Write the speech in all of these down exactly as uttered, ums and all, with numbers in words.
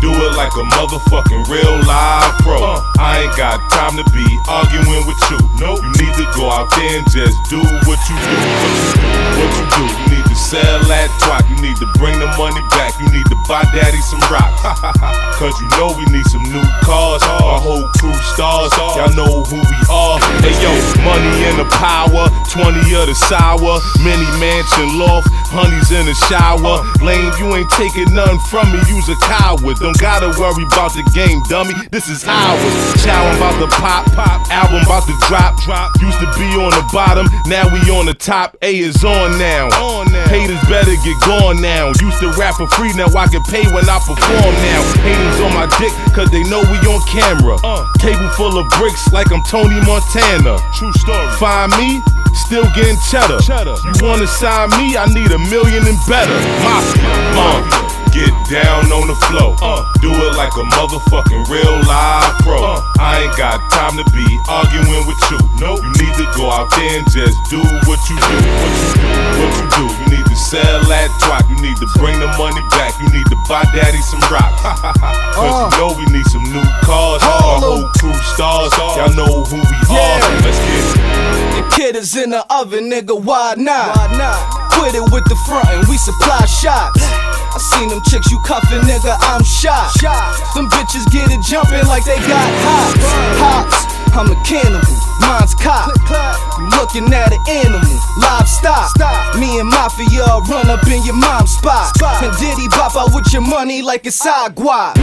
do it like a motherfucking real live pro. Uh, I ain't got time to be arguing with you. Nope. You need to go out there and just do what you do. What you do, what you do. You need to sell that twat. You need to bring the money back. You need to buy daddy some rocks. Cause you know we need some new cars. Our whole crew stars. Y'all know who we are. Hey yo, money in the power, twenty of the sour, mini mansion loft, honeys in the shower. Lame, you ain't taking nothing from me, you's a coward. Don't gotta worry about the game, dummy, this is ours. Chowin' about to pop, pop, album about to drop, drop. Used to be on the bottom, now we on the top. A is on now, on now. Haters better get gone now. Used to rap for free, now I can pay when I perform now. Haters on my dick, cause they know we on camera. uh. Table full of bricks like I'm Tony Montana. True story. Find me, still getting cheddar. cheddar. You wanna sign me, I need a million and better. Mafia, uh, get down on the floor. Uh, do it like a motherfucking real live pro. Uh, I ain't got time to be arguing with you. Nope. You need to go out there and just do what you do. What you do, what you do. You need to sell that twat. You need to bring the money back. You need to buy daddy some rocks. Cause uh, you know we need some new cars. Our whole crew stars. Y'all know who we yeah. are. Let's get it. The kid is in the oven, nigga, why not? Why not? Quit it with the front and we supply shots. I seen them chicks you cuffin', nigga, I'm shot. Them bitches get it jumpin' like they got hops. Hops, I'm a cannibal, mine's cop. You looking at an animal, livestock. Me and Mafia run up in your mom's spot. And Diddy bop out with your money like it's agua.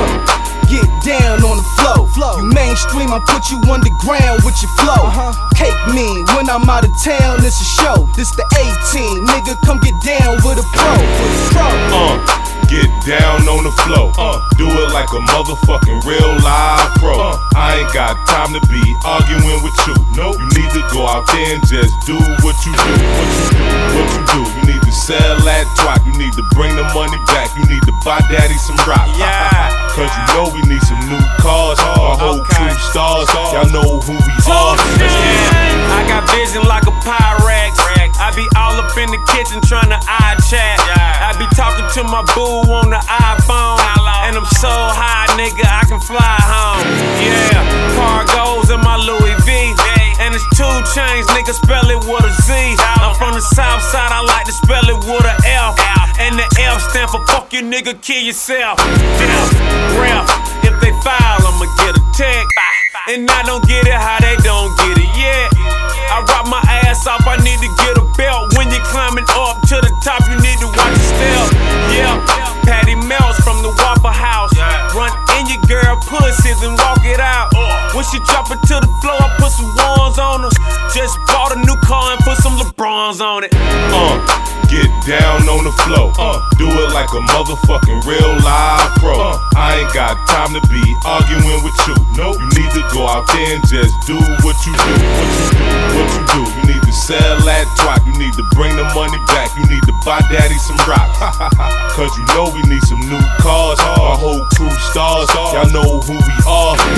Get down on the flow. You mainstream, I put you underground with your flow. Uh-huh. Cake me when I'm out of town, it's a show. This the eighteen, nigga, come get down with a pro. With a pro. Uh, get down on the flow. Uh, do it like a motherfucking real live pro. Uh, I ain't got time to be arguing with you. Nope. You need to go out there and just do what you do. What you do, what you do. You need to sell that twat. You need to bring the money back. You need to buy daddy some rocks. Yeah. Cause you know we need some new cars. Our whole okay. crew stars. Y'all know who we are. Yeah. I got vision like a Pyrex. I be all up in the kitchen trying to eye chat. I be talking to my boo on the iPhone. And I'm so high, nigga, I can fly home. Yeah, cargoes in my Louis V. And it's two chains, nigga, spell it with a Z. I'm from the south side, I like to spell it with a F. And the F stand for fuck you, nigga, kill yourself. Death, ref, if they file, I'ma get a tech. And I don't get it how they don't get it yet. I rock my ass off, I need to get a belt. When you're climbing up to the top, you need to watch your step. Yeah, Patty Melts from the Waffle House. Run in your girl pussies and walk it out. When she drop it to the floor, I put some ones on her. Just bought a new car and put some LeBrons on it. Uh, get down on the floor. Uh, do it like a motherfucking real live pro. Uh, I ain't got time to be arguing with you. Nope. You need to go out there and just do what you do. What you do, what you do. You need to sell that twat. You need to bring the money back. You need to buy daddy some rocks. Cause you know we need some new cars. Our whole crew stars. Y'all know who we are.